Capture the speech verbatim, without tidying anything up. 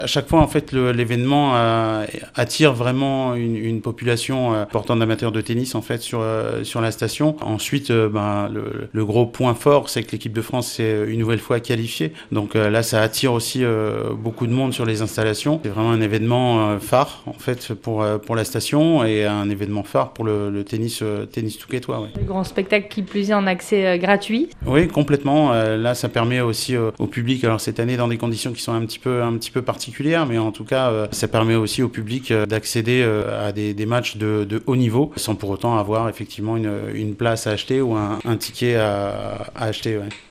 À chaque fois, en fait, le, l'événement euh, attire vraiment une, une population euh, importante d'amateurs de tennis en fait sur euh, sur la station. Ensuite, euh, ben le, le gros point fort, c'est que l'équipe de France s'est une nouvelle fois qualifiée. Donc euh, là, ça attire aussi euh, beaucoup de monde sur les installations. C'est vraiment un événement euh, phare en fait pour euh, pour la station et un événement phare pour le, le tennis euh, tennis touquetois. Ouais. Le grand spectacle qui plus est en accès euh, gratuit. Oui, complètement. Euh, là, ça permet aussi euh, au public. Alors cette année, dans des conditions qui sont un petit peu un petit peu particulières, mais en tout cas, euh, ça permet aussi au public euh, d'accéder euh, à des, des matchs de, de haut niveau, sans pour autant avoir effectivement une, une place à acheter ou un, un ticket à, à acheter. Ouais.